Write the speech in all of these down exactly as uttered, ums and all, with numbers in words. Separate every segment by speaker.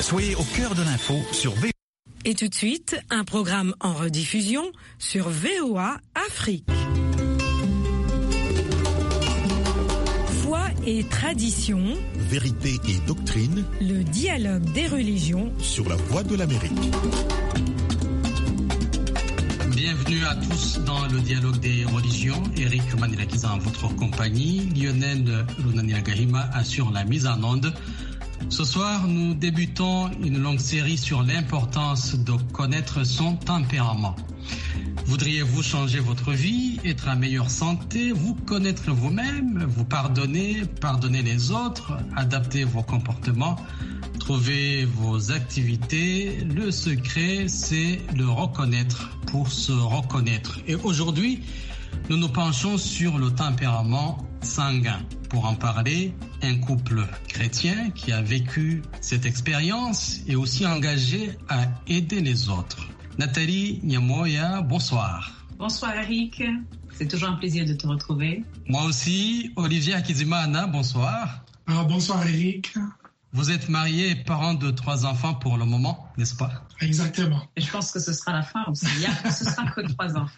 Speaker 1: Soyez au cœur de l'info sur V O A.
Speaker 2: Et tout de suite, un programme en rediffusion sur V O A Afrique. Foi et tradition,
Speaker 3: vérité et doctrine,
Speaker 2: le dialogue des religions
Speaker 3: sur la voie de l'Amérique.
Speaker 4: Bienvenue à tous dans le dialogue des religions. Eric Manilakiza en votre compagnie. Lionel Lunanilagahima assure la mise en onde. Ce soir, nous débutons une longue série sur l'importance de connaître son tempérament. Voudriez-vous changer votre vie, être en meilleure santé, vous connaître vous-même, vous pardonner, pardonner les autres, adapter vos comportements, trouver vos activités? Le secret, c'est le reconnaître pour se reconnaître. Et aujourd'hui, nous nous penchons sur le tempérament sanguin. Pour en parler, un couple chrétien qui a vécu cette expérience est aussi engagé à aider les autres. Nathalie Nyamoya, bonsoir.
Speaker 5: Bonsoir Eric, c'est toujours un plaisir de te retrouver.
Speaker 4: Moi aussi, Olivier Akizimana, bonsoir.
Speaker 6: Ah, bonsoir Eric.
Speaker 4: Vous êtes marié et parent de trois enfants pour le moment, n'est-ce pas?
Speaker 6: Exactement.
Speaker 5: Et je pense que ce sera la fin aussi, ce sera que trois enfants.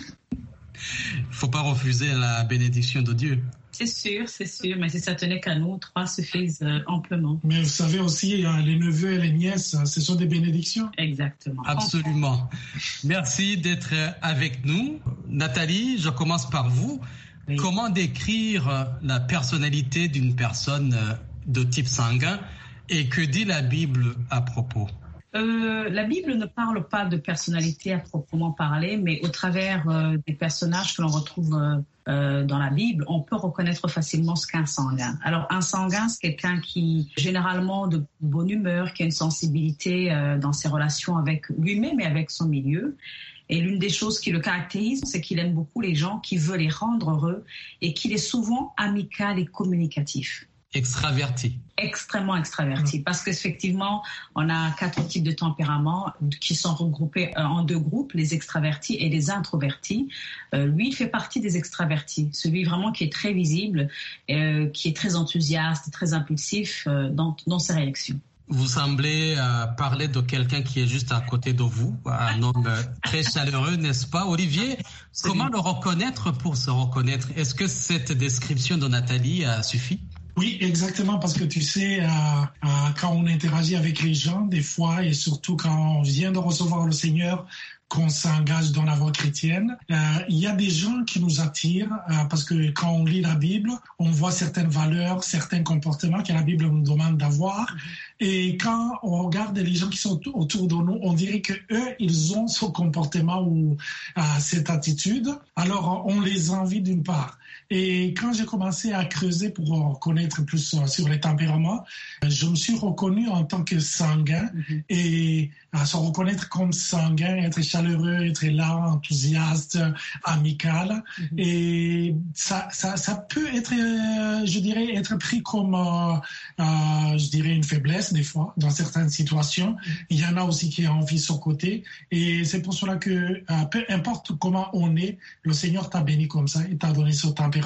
Speaker 4: Il ne faut pas refuser la bénédiction de Dieu.
Speaker 5: C'est sûr, c'est sûr, mais si ça tenait qu'à nous, trois suffisent euh, amplement.
Speaker 6: Mais vous savez aussi, les neveux et les nièces, ce sont des bénédictions.
Speaker 5: Exactement.
Speaker 4: Absolument. Merci d'être avec nous. Nathalie, je commence par vous. Oui. Comment décrire la personnalité d'une personne de type sanguin et que dit la Bible à propos ?
Speaker 5: Euh, la Bible ne parle pas de personnalité à proprement parler, mais au travers euh, des personnages que l'on retrouve euh, euh, dans la Bible, on peut reconnaître facilement ce qu'est un sanguin. Alors, un sanguin, c'est quelqu'un qui, généralement, de bonne humeur, qui a une sensibilité euh, dans ses relations avec lui-même et avec son milieu. Et l'une des choses qui le caractérise, c'est qu'il aime beaucoup les gens, qui veut les rendre heureux et qu'il est souvent amical et communicatif.
Speaker 4: Extraverti.
Speaker 5: Extrêmement extraverti, parce qu'effectivement, on a quatre types de tempéraments qui sont regroupés en deux groupes, les extravertis et les introvertis. Euh, lui, il fait partie des extravertis, celui vraiment qui est très visible, euh, qui est très enthousiaste, très impulsif euh, dans, dans ses réactions.
Speaker 4: Vous semblez euh, parler de quelqu'un qui est juste à côté de vous, un homme euh, très chaleureux, n'est-ce pas? Olivier, c'est comment lui. Le reconnaître pour se reconnaître? Est-ce que cette description de Nathalie euh, suffit?
Speaker 6: Oui, exactement, parce que tu sais, euh, euh, quand on interagit avec les gens, des fois, et surtout quand on vient de recevoir le Seigneur, qu'on s'engage dans la voie chrétienne, euh, il y a des gens qui nous attirent, euh, parce que quand on lit la Bible, on voit certaines valeurs, certains comportements que la Bible nous demande d'avoir. Et quand on regarde les gens qui sont autour de nous, on dirait que eux, ils ont ce comportement ou euh, cette attitude. Alors, on les envie d'une part. Et quand j'ai commencé à creuser pour connaître plus sur les tempéraments, je me suis reconnu en tant que sanguin. Mm-hmm. Et à se reconnaître comme sanguin, être chaleureux, être là, enthousiaste, amical. Mm-hmm. Et ça, ça, ça peut être, je dirais, être pris comme, euh, euh, je dirais, une faiblesse des fois, dans certaines situations. Mm-hmm. Il y en a aussi qui ont envie de son côté. Et c'est pour cela que, euh, peu importe comment on est, le Seigneur t'a béni comme ça, il t'a donné ce tempérament.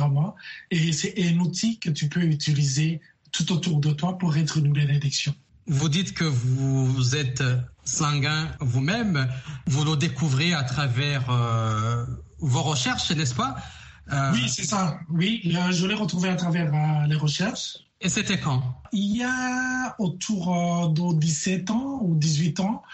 Speaker 6: Et c'est un outil que tu peux utiliser tout autour de toi pour être une bénédiction.
Speaker 4: Vous dites que vous êtes sanguin vous-même. Vous le découvrez à travers euh, vos recherches, n'est-ce pas?
Speaker 6: euh... Oui, c'est ça. Oui, je l'ai retrouvé à travers euh, les recherches.
Speaker 4: Et c'était quand?
Speaker 6: Il y a autour de dix-sept ans ou dix-huit ans,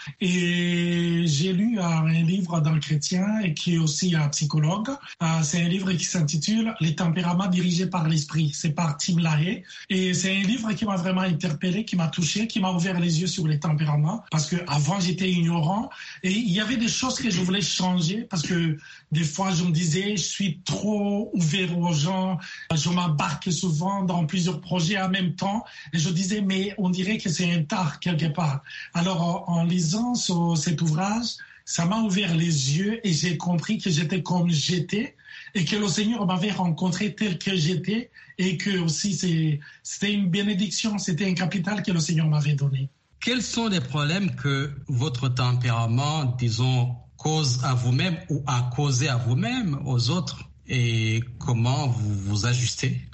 Speaker 6: et j'ai lu un livre d'un chrétien et qui est aussi un psychologue. C'est un livre qui s'intitule « Les tempéraments dirigés par l'esprit ». C'est par Tim LaHaye. Et c'est un livre qui m'a vraiment interpellé, qui m'a touché, qui m'a ouvert les yeux sur les tempéraments. Parce qu'avant, j'étais ignorant et il y avait des choses que je voulais changer parce que des fois, je me disais, je suis trop ouvert aux gens, je m'embarque souvent dans plusieurs projets en même temps. Et je disais, mais on dirait que c'est un tard quelque part. Alors, en, en lisant ce, cet ouvrage, ça m'a ouvert les yeux et j'ai compris que j'étais comme j'étais et que le Seigneur m'avait rencontré tel que j'étais et que aussi c'est, c'était une bénédiction, c'était un capital que le Seigneur m'avait donné.
Speaker 4: Quels sont les problèmes que votre tempérament, disons, cause à vous-même ou a causé à vous-même, aux autres, et comment vous vous ajustez?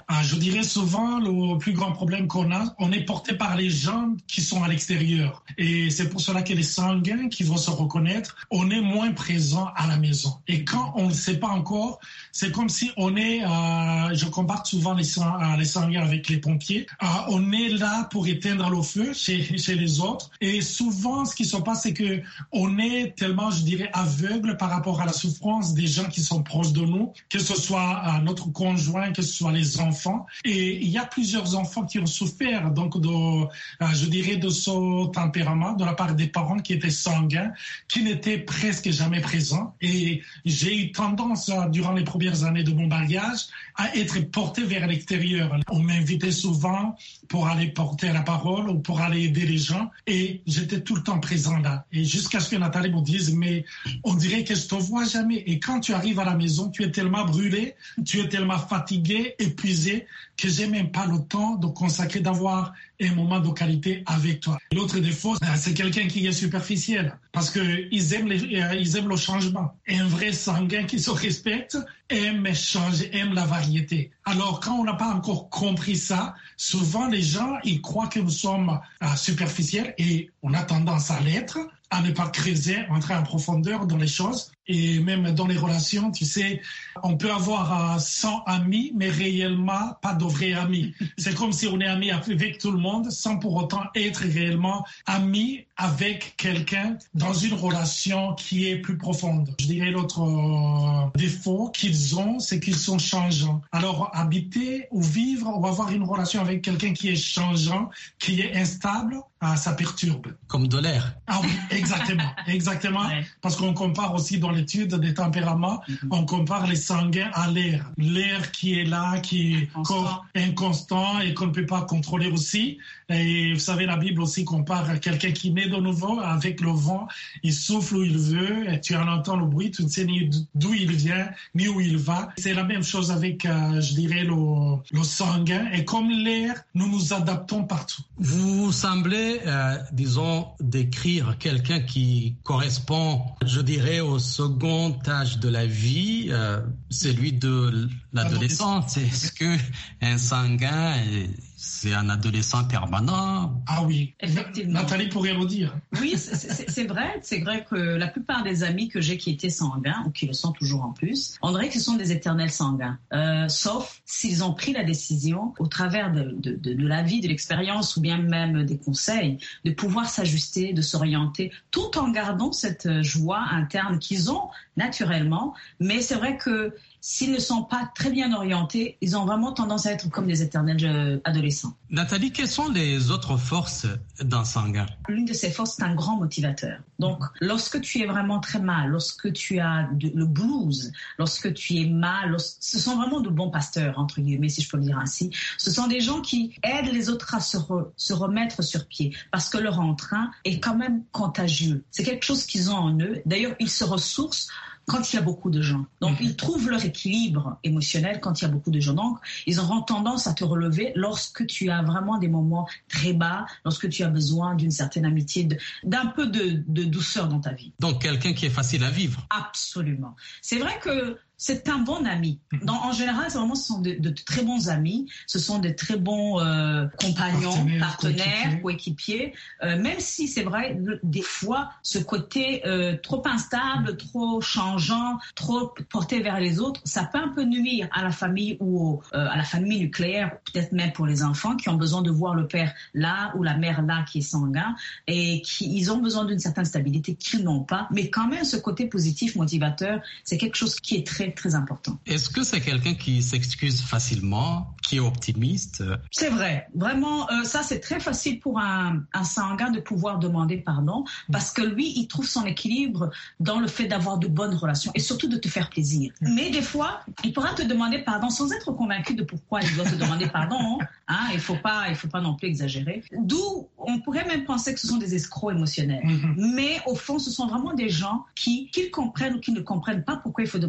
Speaker 6: Ah, je dirais souvent, le plus grand problème qu'on a, on est porté par les gens qui sont à l'extérieur. Et c'est pour cela que les sanguins qui vont se reconnaître, on est moins présent à la maison. Et quand on ne le sait pas encore, c'est comme si on est, euh, je compare souvent les, sang, euh, les sanguins avec les pompiers, euh, on est là pour éteindre le feu chez, chez les autres. Et souvent, ce qui se passe, c'est que on est tellement, je dirais, aveugle par rapport à la souffrance des gens qui sont proches de nous, que ce soit euh, notre conjoint, que ce soit les enfants. Et il y a plusieurs enfants qui ont souffert, donc de, euh, je dirais, de ce tempérament de la part des parents qui étaient sanguins, qui n'étaient presque jamais présents. Et j'ai eu tendance, euh, durant les premières années de mon mariage, à être porté vers l'extérieur. On m'invitait souvent pour aller porter la parole ou pour aller aider les gens. Et j'étais tout le temps présent là. Et jusqu'à ce que Nathalie me dise, mais on dirait que je te vois jamais. Et quand tu arrives à la maison, tu es tellement brûlé, tu es tellement fatigué, épuisé, que j'ai même pas le temps de consacrer, d'avoir un moment de qualité avec toi. L'autre défaut, c'est quelqu'un qui est superficiel, parce qu'ils aiment, les, ils aiment le changement. Un vrai sanguin qui se respecte aime changer, aime la variété. Alors, quand on n'a pas encore compris ça, souvent les gens, ils croient que nous sommes uh, superficiels et on a tendance à l'être, à ne pas creuser, entrer en profondeur dans les choses. Et même dans les relations, tu sais, on peut avoir euh, cent amis, mais réellement pas de vrais amis. C'est comme si on est ami avec tout le monde sans pour autant être réellement ami avec quelqu'un dans une relation qui est plus profonde. Je dirais l'autre euh, défaut qu'ils ont, c'est qu'ils sont changeants. Alors, habiter ou vivre ou avoir une relation avec quelqu'un qui est changeant, qui est instable, ah, ça perturbe.
Speaker 4: Comme de l'air.
Speaker 6: Ah oui, exactement, exactement. Ouais. Parce qu'on compare aussi dans l'étude des tempéraments, mm-hmm. on compare les sanguins à l'air. L'air qui est là, qui est inconstant, inconstant et qu'on ne peut pas contrôler aussi. Et vous savez, la Bible aussi compare quelqu'un qui naît de nouveau avec le vent. Il souffle où il veut, et tu en entends le bruit, tu ne sais ni d'où il vient, ni où il va. C'est la même chose avec, euh, je dirais, le, le sanguin. Et comme l'air, nous nous adaptons partout.
Speaker 4: Vous semblez Euh, disons, décrire quelqu'un qui correspond, je dirais, au second âge de la vie, euh, celui de l'adolescence. Est-ce qu'un sanguin, c'est un adolescent permanent?
Speaker 6: Ah oui,
Speaker 5: effectivement.
Speaker 6: Nathalie pourrait le dire.
Speaker 5: Oui, c'est, c'est vrai. C'est vrai que la plupart des amis que j'ai qui étaient sanguins, ou qui le sont toujours en plus, on dirait que ce sont des éternels sanguins. Euh, sauf s'ils ont pris la décision, au travers de, de, de, de la vie, de l'expérience, ou bien même des conseils, de pouvoir s'ajuster, de s'orienter, tout en gardant cette joie interne qu'ils ont naturellement. Mais c'est vrai que s'ils ne sont pas très bien orientés, ils ont vraiment tendance à être comme des éternels adolescents.
Speaker 4: Nathalie, quelles sont les autres forces d'un sanguin?
Speaker 5: L'une de ces forces, c'est un grand motivateur. Donc, lorsque tu es vraiment très mal, lorsque tu as de, le blues, lorsque tu es mal, lorsque, ce sont vraiment de bons pasteurs, entre guillemets, si je peux le dire ainsi. Ce sont des gens qui aident les autres à se, re, se remettre sur pied, parce que leur entrain est quand même contagieux. C'est quelque chose qu'ils ont en eux. D'ailleurs, ils se ressourcent quand il y a beaucoup de gens. Donc, ils trouvent leur équilibre émotionnel quand il y a beaucoup de gens. Donc, ils auront tendance à te relever lorsque tu as vraiment des moments très bas, lorsque tu as besoin d'une certaine amitié, de, d'un peu de, de douceur dans ta vie.
Speaker 4: Donc, quelqu'un qui est facile à vivre.
Speaker 5: Absolument. C'est vrai que c'est un bon ami. Dans, en général, c'est vraiment, ce sont de, de très bons amis, ce sont de très bons euh, compagnons, partenaires, partenaires coéquipiers. Euh, même si c'est vrai, le, des fois, ce côté euh, trop instable, trop changeant, trop porté vers les autres, ça peut un peu nuire à la famille ou au, euh, à la famille nucléaire, peut-être même pour les enfants qui ont besoin de voir le père là ou la mère là qui est sanguin et qui ils ont besoin d'une certaine stabilité qu'ils n'ont pas. Mais quand même, ce côté positif, motivateur, c'est quelque chose qui est très très important.
Speaker 4: Est-ce que c'est quelqu'un qui s'excuse facilement, qui est optimiste?
Speaker 5: C'est vrai. Vraiment, euh, ça, c'est très facile pour un, un sanguin de pouvoir demander pardon parce que lui, il trouve son équilibre dans le fait d'avoir de bonnes relations et surtout de te faire plaisir. Mais des fois, il pourra te demander pardon sans être convaincu de pourquoi il doit te demander pardon. Hein, il faut pas, il faut pas non plus exagérer. D'où, on pourrait même penser que ce sont des escrocs émotionnels. Mm-hmm. Mais au fond, ce sont vraiment des gens qui, qu'ils comprennent ou qu'ils ne comprennent pas pourquoi il faut demander pardon,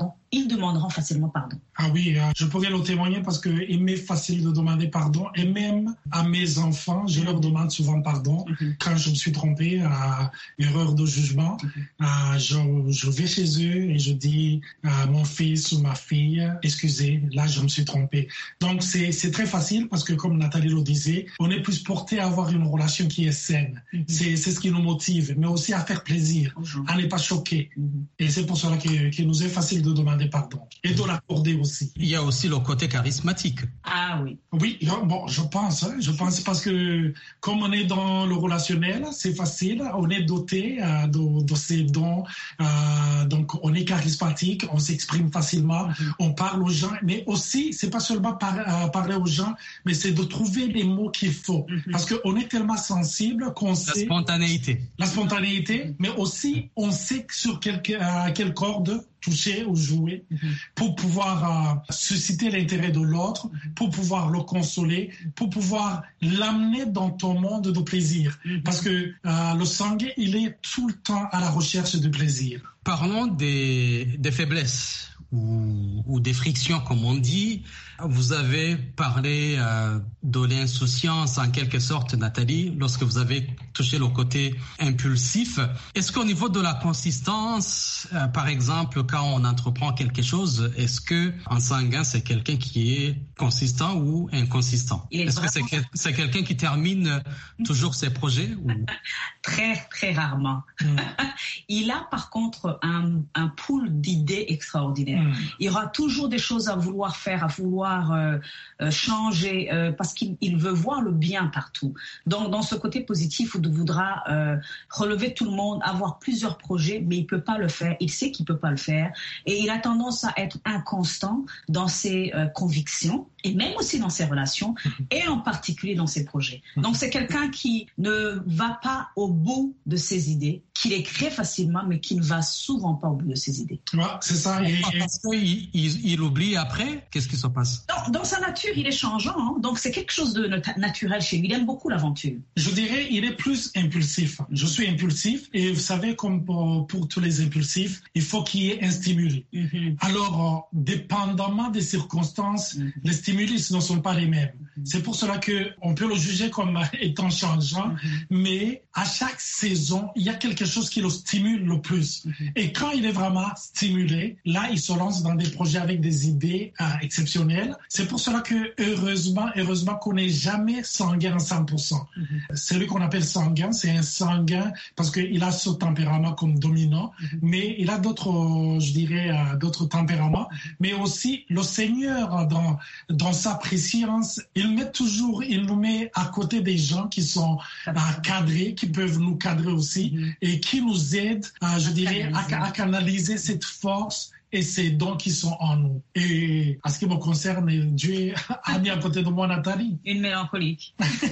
Speaker 5: pardon, ils demanderont facilement pardon.
Speaker 6: Ah oui, je pourrais le témoigner parce qu'il m'est facile de demander pardon. Et même à mes enfants, je leur demande souvent pardon. Mm-hmm. Quand je me suis trompé, à erreur de jugement, mm-hmm. je, je vais chez eux et je dis à mon fils ou ma fille, excusez, là je me suis trompé. Donc c'est, c'est très facile parce que comme Nathalie le disait, on est plus porté à avoir une relation qui est saine. Mm-hmm. C'est, c'est ce qui nous motive, mais aussi à faire plaisir, mm-hmm. à ne pas choquer. Mm-hmm. Et c'est pour cela qu'il, qu'il nous est facile de demander pardon et de l'accorder aussi.
Speaker 4: Il y a aussi le côté charismatique.
Speaker 5: Ah oui.
Speaker 6: Oui, bon, je pense, hein, je pense parce que comme on est dans le relationnel, c'est facile, on est doté euh, de, de ces dons, euh, donc on est charismatique, on s'exprime facilement, mm-hmm. on parle aux gens, mais aussi, c'est pas seulement par, euh, parler aux gens, mais c'est de trouver les mots qu'il faut, mm-hmm. parce qu'on est tellement sensible qu'on
Speaker 4: la
Speaker 6: sait...
Speaker 4: La spontanéité.
Speaker 6: La spontanéité, mais aussi on sait sur quelle, euh, quelle corde toucher ou jouer mm-hmm. pour pouvoir euh, susciter l'intérêt de l'autre, mm-hmm. pour pouvoir le consoler, pour pouvoir l'amener dans ton monde de plaisir. Mm-hmm. Parce que euh, le sanguin, il est tout le temps à la recherche de plaisir.
Speaker 4: Parlons des, des faiblesses ou, ou des frictions, comme on dit. Vous avez parlé euh, de l'insouciance, en quelque sorte, Nathalie, lorsque vous avez touché le côté impulsif. Est-ce qu'au niveau de la consistance, euh, par exemple, quand on entreprend quelque chose, est-ce qu'un sanguin, c'est quelqu'un qui est consistant ou inconsistant? Est est-ce vraiment... que c'est, c'est quelqu'un qui termine toujours ses projets ou...
Speaker 5: Très, très rarement. Mm. Il a, par contre, un, un pool d'idées extraordinaires. Mm. Il y aura toujours des choses à vouloir faire, à vouloir Euh, euh, changer euh, parce qu'il il veut voir le bien partout. Donc dans ce côté positif, il voudra euh, relever tout le monde, avoir plusieurs projets, mais il peut pas le faire. Il sait qu'il peut pas le faire et il a tendance à être inconstant dans ses euh, convictions et même aussi dans ses relations et en particulier dans ses projets. Donc c'est quelqu'un qui ne va pas au bout de ses idées, qui les crée facilement, mais qui ne va souvent pas au bout de ses idées.
Speaker 6: Ouais, c'est ça. Et,
Speaker 4: et... Parce qu'il il, il oublie après, qu'est-ce qui se passe?
Speaker 5: Dans, dans sa nature, il est changeant, hein? Donc c'est quelque chose de naturel chez lui. Il aime beaucoup l'aventure.
Speaker 6: Je dirais, il est plus impulsif. Je suis impulsif et vous savez, comme pour, pour tous les impulsifs, il faut qu'il y ait un stimuli. Mm-hmm. Alors, dépendamment des circonstances, mm-hmm. les stimuli ne sont pas les mêmes. Mm-hmm. C'est pour cela qu'on peut le juger comme étant changeant, mm-hmm. mais à chaque saison, il y a quelque chose qui le stimule le plus. Mm-hmm. Et quand il est vraiment stimulé, là, il se lance dans des projets avec des idées euh, exceptionnelles. C'est pour cela que, heureusement, heureusement qu'on n'est jamais sanguin à cent pour cent. Mm-hmm. Celui qu'on appelle sanguin, c'est un sanguin parce qu'il a ce tempérament comme dominant, mm-hmm. mais il a d'autres, je dirais, euh, d'autres tempéraments. Mm-hmm. Mais aussi, le Seigneur, dans, dans sa préscience, il met toujours, il nous met à côté des gens qui sont euh, cadrés, qui peuvent nous cadrer aussi, mm-hmm. et qui nous aident, euh, je dirais, à, à canaliser cette force et ces dons qui sont en nous. Et à ce qui me concerne, Dieu a mis à côté de moi Nathalie.
Speaker 5: Une mélancolique.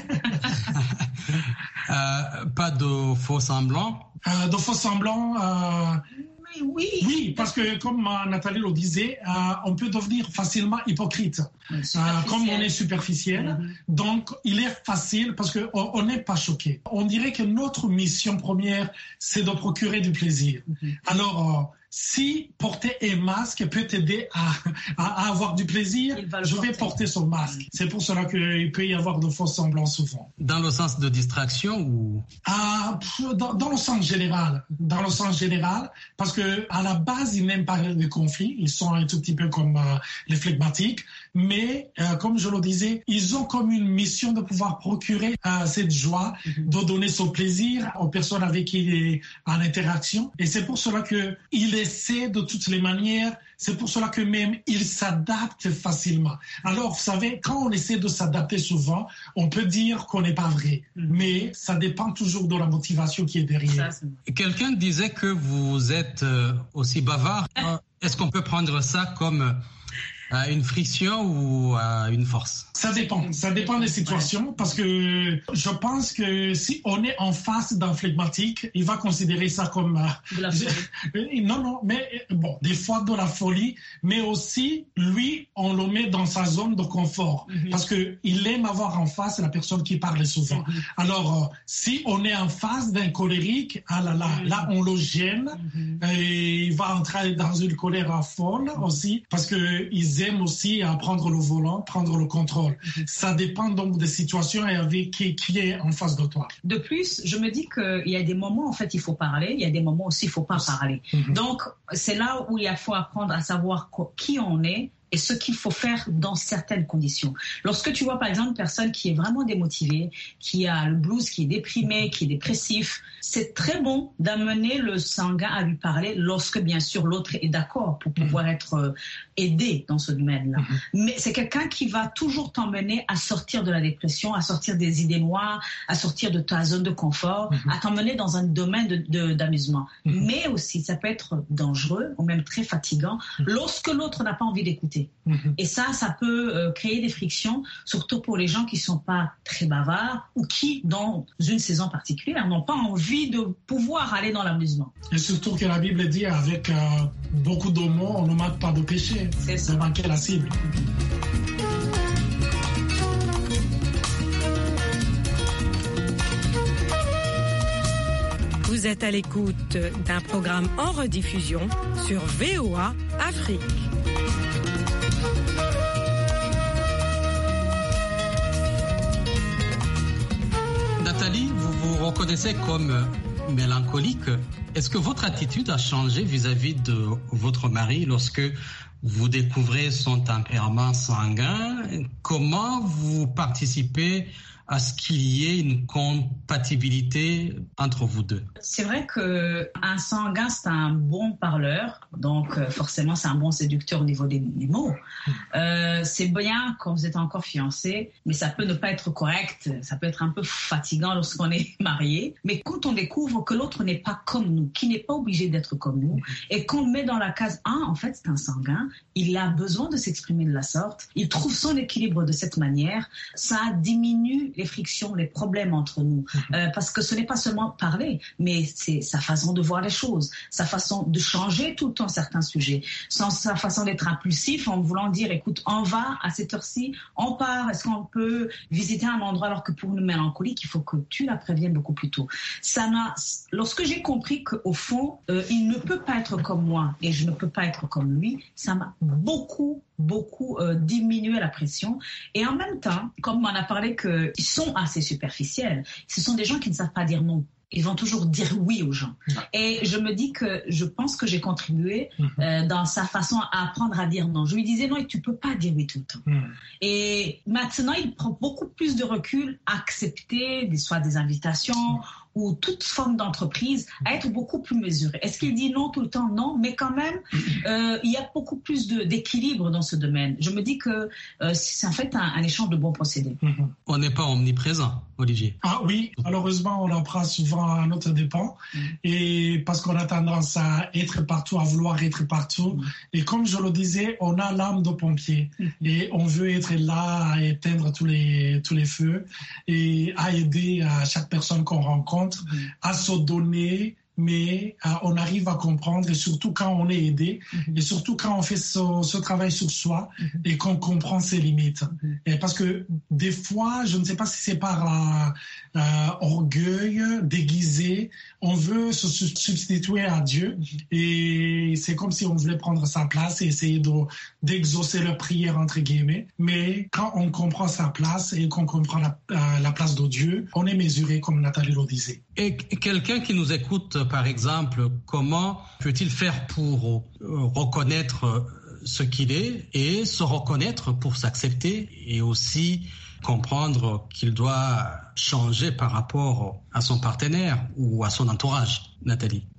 Speaker 4: euh, pas de faux semblants?
Speaker 6: Euh, de faux semblants euh,
Speaker 5: Oui.
Speaker 6: Oui, parce que comme euh, Nathalie le disait, euh, on peut devenir facilement hypocrite. Euh, comme on est superficiel, mm-hmm. donc il est facile parce qu'on n'est pas choqué. On dirait que notre mission première, c'est de procurer du plaisir. Mm-hmm. Alors, euh, si porter un masque peut t'aider à, à, à avoir du plaisir, je vais porter son masque. Mm-hmm. C'est pour cela qu'il peut y avoir de faux semblants souvent.
Speaker 4: Dans le sens de distraction ou
Speaker 6: ah, dans, dans le sens général. Dans le sens général, parce que à la base, ils n'aiment pas les conflits. Ils sont un tout petit peu comme euh, les flegmatiques. Mais, euh, comme je le disais, ils ont comme une mission de pouvoir procurer euh, cette joie, mm-hmm. de donner son plaisir aux personnes avec qui il est en interaction. Et c'est pour cela qu'il essaie de toutes les manières, c'est pour cela que même il s'adapte facilement. Alors, vous savez, quand on essaie de s'adapter souvent, on peut dire qu'on n'est pas vrai. Mm-hmm. Mais ça dépend toujours de la motivation qui est derrière. Ça,
Speaker 4: c'est... Quelqu'un disait que vous êtes euh, aussi bavard. Est-ce qu'on peut prendre ça comme... à une friction ou à une force?
Speaker 6: Ça dépend. Ça dépend des situations parce que je pense que si on est en face d'un flegmatique, il va considérer ça comme...
Speaker 5: De la folie.
Speaker 6: Non, non, mais bon, des fois de la folie, mais aussi, lui, on le met dans sa zone de confort mm-hmm. parce qu'il aime avoir en face la personne qui parle souvent. Mm-hmm. Alors, euh, si on est en face d'un colérique, ah là là, mm-hmm. là, on le gêne mm-hmm. et il va entrer dans une colère folle mm-hmm. aussi parce qu'ils aiment aussi à prendre le volant, prendre le contrôle. Mm-hmm. Ça dépend donc des situations et avec qui, qui est en face de toi.
Speaker 5: De plus, je me dis qu'il y a des moments, en fait, il faut parler, il y a des moments aussi, il ne faut pas parler. Mm-hmm. Donc, c'est là où il faut apprendre à savoir qui on est et ce qu'il faut faire dans certaines conditions. Lorsque tu vois, par exemple, une personne qui est vraiment démotivée, qui a le blues, qui est déprimé, qui est dépressif, c'est très bon d'amener le sanguin à lui parler lorsque, bien sûr, l'autre est d'accord pour pouvoir être euh, aidé dans ce domaine-là. Mm-hmm. Mais c'est quelqu'un qui va toujours t'emmener à sortir de la dépression, à sortir des idées noires, à sortir de ta zone de confort, mm-hmm. à t'emmener dans un domaine de, de, d'amusement. Mm-hmm. Mais aussi, ça peut être dangereux ou même très fatigant mm-hmm. lorsque l'autre n'a pas envie d'écouter. Mmh. Et ça, ça peut euh, créer des frictions, surtout pour les gens qui ne sont pas très bavards ou qui, dans une saison particulière, n'ont pas envie de pouvoir aller dans l'amusement.
Speaker 6: Et surtout que la Bible dit, avec euh, beaucoup de mots, on ne manque pas de péché.
Speaker 5: C'est ça.
Speaker 6: De manquer la cible.
Speaker 2: Vous êtes à l'écoute d'un programme en rediffusion sur V O A Afrique.
Speaker 4: Nathalie, vous vous reconnaissez comme mélancolique. Est-ce que votre attitude a changé vis-à-vis de votre mari lorsque vous découvrez son tempérament sanguin? Comment vous participez à ce qu'il y ait une compatibilité entre vous deux?
Speaker 5: C'est vrai qu'un sanguin, c'est un bon parleur, donc forcément c'est un bon séducteur au niveau des, des mots. Euh, c'est bien quand vous êtes encore fiancé, mais ça peut ne pas être correct, ça peut être un peu fatigant lorsqu'on est marié, mais quand on découvre que l'autre n'est pas comme nous, qui n'est pas obligé d'être comme nous, et qu'on le met dans la case « Ah, en fait c'est un sanguin, il a besoin de s'exprimer de la sorte, il trouve son équilibre de cette manière », ça diminue les frictions, les problèmes entre nous. Mm-hmm. Euh, parce que ce n'est pas seulement parler, mais c'est sa façon de voir les choses, sa façon de changer tout le temps certains sujets, sans sa façon d'être impulsif en voulant dire, écoute, on va à cette heure-ci, on part, est-ce qu'on peut visiter un endroit, alors que pour une mélancolique, il faut que tu la préviennes beaucoup plus tôt. Ça n'a... Lorsque j'ai compris qu'au fond, euh, il ne peut pas être comme moi et je ne peux pas être comme lui, ça m'a beaucoup beaucoup euh, diminué la pression. Et en même temps, comme on a parlé qu'ils sont assez superficiels, ce sont des gens qui ne savent pas dire non. Ils vont toujours dire oui aux gens. Et je me dis que je pense que j'ai contribué euh, dans sa façon à apprendre à dire non. Je lui disais non, et tu peux pas dire oui tout le temps. Mm. Et maintenant, il prend beaucoup plus de recul à accepter des, soit des invitations mm. ou toute forme d'entreprise, à être beaucoup plus mesuré. Est-ce qu'il dit non tout le temps? Non, mais quand même, euh, il y a beaucoup plus de, d'équilibre dans ce domaine. Je me dis que euh, c'est en fait un, un échange de bons procédés.
Speaker 4: Mm-hmm. On n'est pas omniprésent, Olivier.
Speaker 6: Ah oui, malheureusement, on en prend souvent à notre dépens, mm. et parce qu'on a tendance à être partout, à vouloir être partout. Mm. Et comme je le disais, on a l'âme de pompier, mm. et on veut être là à éteindre tous les, tous les feux et à aider à chaque personne qu'on rencontre, mm. à se donner, mais euh, on arrive à comprendre, et surtout quand on est aidé, mm-hmm. et surtout quand on fait ce, ce travail sur soi, mm-hmm. et qu'on comprend ses limites. Mm-hmm. Et parce que des fois, je ne sais pas si c'est par euh, euh, orgueil déguisé, on veut se substituer à Dieu, mm-hmm. et c'est comme si on voulait prendre sa place et essayer de, d'exaucer leur prière, entre guillemets. Mais quand on comprend sa place et qu'on comprend la, euh, la place de Dieu, on est mesuré, comme Nathalie le disait.
Speaker 4: Et quelqu'un qui nous écoute, par exemple, comment peut-il faire pour reconnaître ce qu'il est et se reconnaître pour s'accepter et aussi comprendre qu'il doit changer par rapport à son partenaire ou à son entourage, Nathalie?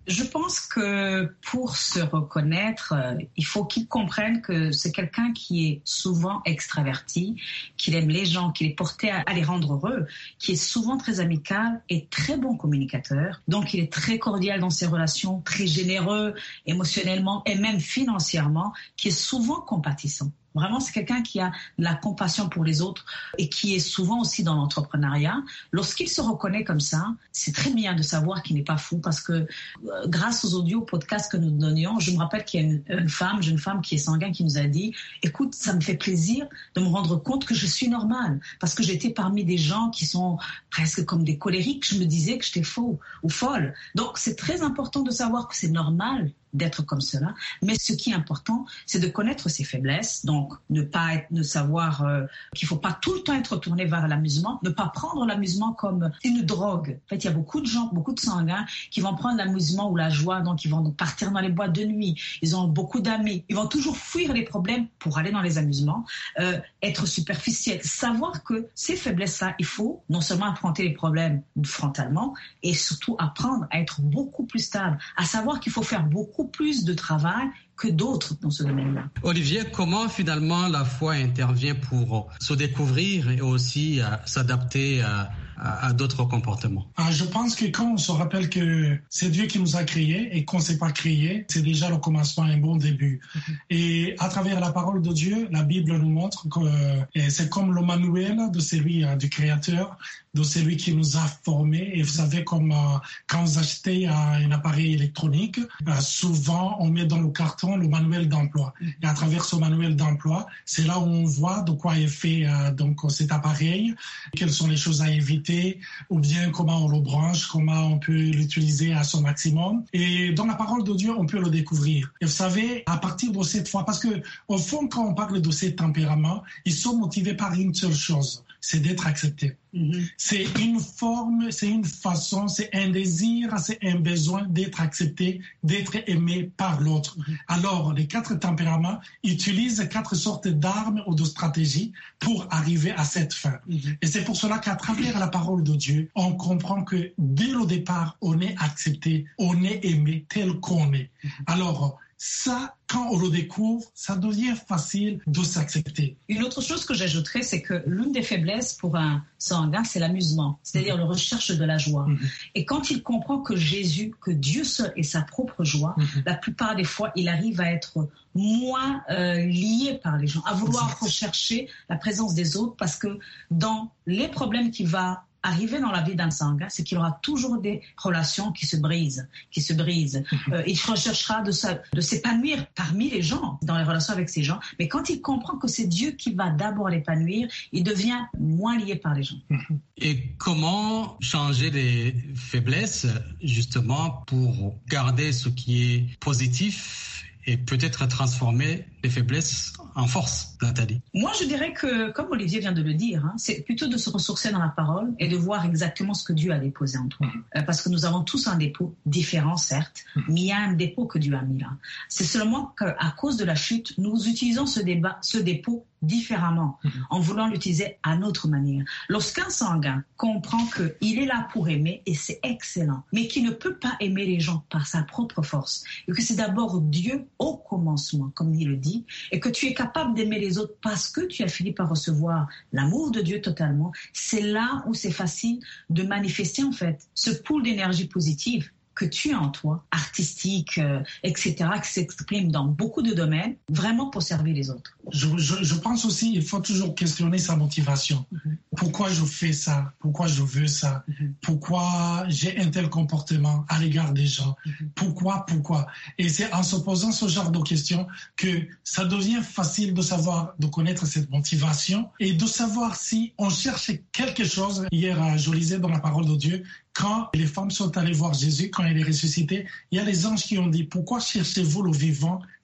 Speaker 5: Je pense que pour se reconnaître, euh, il faut qu'il comprenne que c'est quelqu'un qui est souvent extraverti, qu'il aime les gens, qu'il est porté à, à les rendre heureux, qui est souvent très amical et très bon communicateur. Donc, il est très cordial dans ses relations, très généreux émotionnellement et même financièrement, qui est souvent compatissant. Vraiment, c'est quelqu'un qui a de la compassion pour les autres et qui est souvent aussi dans l'entrepreneuriat. Lorsqu'il se reconnaît comme ça, c'est très bien de savoir qu'il n'est pas fou parce que euh, grâce aux audios, podcasts que nous donnions, je me rappelle qu'il y a une, une femme, jeune femme qui est sanguine qui nous a dit « Écoute, ça me fait plaisir de me rendre compte que je suis normale parce que j'étais parmi des gens qui sont presque comme des colériques. Je me disais que j'étais faux ou folle. » Donc, c'est très important de savoir que c'est normal d'être comme cela. Mais ce qui est important, c'est de connaître ses faiblesses. Donc, ne pas être, ne savoir euh, qu'il faut pas tout le temps être tourné vers l'amusement, ne pas prendre l'amusement comme une drogue. En fait, il y a beaucoup de gens, beaucoup de sanguins qui vont prendre l'amusement ou la joie, donc ils vont partir dans les boîtes de nuit. Ils ont beaucoup d'amis. Ils vont toujours fuir les problèmes pour aller dans les amusements, euh, être superficiels. Savoir que ces faiblesses-là, il faut non seulement affronter les problèmes frontalement, et surtout apprendre à être beaucoup plus stable, à savoir qu'il faut faire beaucoup plus de travail que d'autres dans ce domaine-là.
Speaker 4: Olivier, comment finalement la foi intervient pour se découvrir et aussi euh, s'adapter à, à, à d'autres comportements?
Speaker 6: Ah, je pense que quand on se rappelle que c'est Dieu qui nous a créés et qu'on ne s'est pas créé, c'est déjà le commencement, un bon début. Mm-hmm. Et à travers la parole de Dieu, la Bible nous montre que euh, c'est comme le manuel de celui euh, du Créateur, de celui qui nous a formés. Et vous savez, comme euh, quand vous achetez euh, un appareil électronique, euh, souvent on met dans le carton le manuel d'emploi. Et à travers ce manuel d'emploi, c'est là où on voit de quoi est fait euh, donc cet appareil, quelles sont les choses à éviter, ou bien comment on le branche, comment on peut l'utiliser à son maximum. Et dans la parole de Dieu, on peut le découvrir. Et vous savez, à partir de cette foi, parce que au fond, quand on parle de ces tempéraments, ils sont motivés par une seule chose, c'est d'être accepté. Mm-hmm. C'est une forme, c'est une façon, c'est un désir, c'est un besoin d'être accepté, d'être aimé par l'autre. Mm-hmm. Alors, les quatre tempéraments utilisent quatre sortes d'armes ou de stratégies pour arriver à cette fin. Mm-hmm. Et c'est pour cela qu'à travers la parole de Dieu, on comprend que dès le départ, on est accepté, on est aimé tel qu'on est. Mm-hmm. Alors, ça, quand on le découvre, ça devient facile de s'accepter.
Speaker 5: Une autre chose que j'ajouterais, c'est que l'une des faiblesses pour un sanguin, c'est l'amusement, c'est-à-dire mmh. la recherche de la joie. Mmh. Et quand il comprend que Jésus, que Dieu seul est sa propre joie, mmh. la plupart des fois, il arrive à être moins euh, lié par les gens, à vouloir exact. Rechercher la présence des autres, parce que dans les problèmes qu'il va arriver dans la vie d'un sanguin, c'est qu'il aura toujours des relations qui se brisent, qui se brisent. Mm-hmm. Euh, il recherchera de, sa, de s'épanouir parmi les gens, dans les relations avec ces gens. Mais quand il comprend que c'est Dieu qui va d'abord l'épanouir, il devient moins lié par les gens.
Speaker 4: Mm-hmm. Et comment changer les faiblesses, justement, pour garder ce qui est positif et peut-être transformer les faiblesses en force, Nathalie?
Speaker 5: Moi, je dirais que, comme Olivier vient de le dire, hein, c'est plutôt de se ressourcer dans la parole et de voir exactement ce que Dieu a déposé en toi. Euh, parce que nous avons tous un dépôt différent, certes, mais il y a un dépôt que Dieu a mis là. C'est seulement qu'à cause de la chute, nous utilisons ce, débat, ce dépôt différemment, mmh. en voulant l'utiliser à notre manière. Lorsqu'un sanguin comprend qu'il est là pour aimer, et c'est excellent, mais qu'il ne peut pas aimer les gens par sa propre force, et que c'est d'abord Dieu au commencement, comme il le dit, et que tu es capable d'aimer les autres parce que tu as fini par recevoir l'amour de Dieu totalement, c'est là où c'est facile de manifester en fait ce pool d'énergie positive que tu as en toi, artistique, euh, et cetera, qui s'exprime dans beaucoup de domaines, vraiment pour servir les autres.
Speaker 6: Je, je, je pense aussi qu'il faut toujours questionner sa motivation. Mm-hmm. Pourquoi je fais ça? Pourquoi je veux ça? Mm-hmm. Pourquoi j'ai un tel comportement à l'égard des gens? Mm-hmm. Pourquoi? Pourquoi? Et c'est en se posant ce genre de questions que ça devient facile de savoir, de connaître cette motivation et de savoir si on cherche quelque chose. Hier, je lisais dans la parole de Dieu, quand les femmes sont allées voir Jésus, quand il est ressuscité, il y a les anges qui ont dit « Pourquoi cherchez-vous le vivant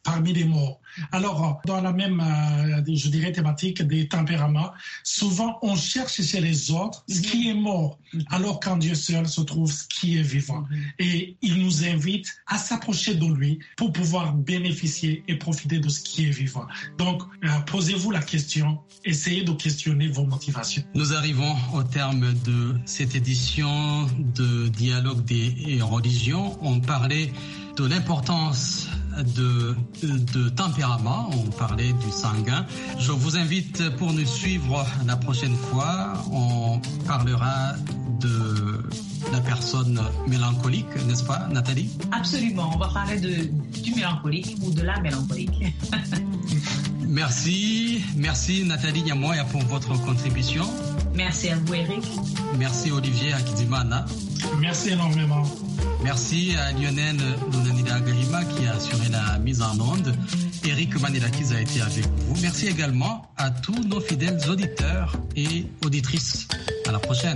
Speaker 6: parmi les morts. Alors, dans la même, euh, je dirais, thématique des tempéraments, souvent on cherche chez les autres ce qui est mort, alors qu'en Dieu seul se trouve ce qui est vivant. Et il nous invite à s'approcher de lui pour pouvoir bénéficier et profiter de ce qui est vivant. Donc, euh, posez-vous la question, essayez de questionner vos motivations.
Speaker 4: Nous arrivons au terme de cette édition de Dialogue des religions. On parlait de l'importance de, de tempérament, on parlait du sanguin. Je vous invite pour nous suivre la prochaine fois. On parlera de la personne mélancolique, n'est-ce pas, Nathalie?
Speaker 5: Absolument, on va parler de, du mélancolique ou de la mélancolique.
Speaker 4: Merci, merci Nathalie Nyamoya pour votre contribution.
Speaker 5: Merci à vous, Eric.
Speaker 4: Merci Olivier Akidimana.
Speaker 6: Merci énormément.
Speaker 4: Merci à Lionel Lunanila Gahima qui a assuré la mise en onde. Eric Manilakiz a été avec vous. Merci également à tous nos fidèles auditeurs et auditrices. À la prochaine.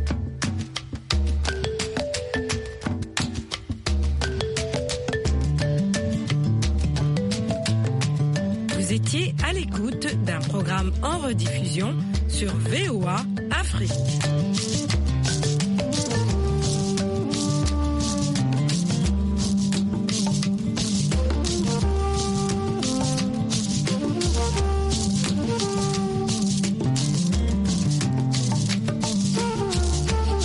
Speaker 2: Vous étiez à l'écoute d'un programme en rediffusion sur V O A Afrique.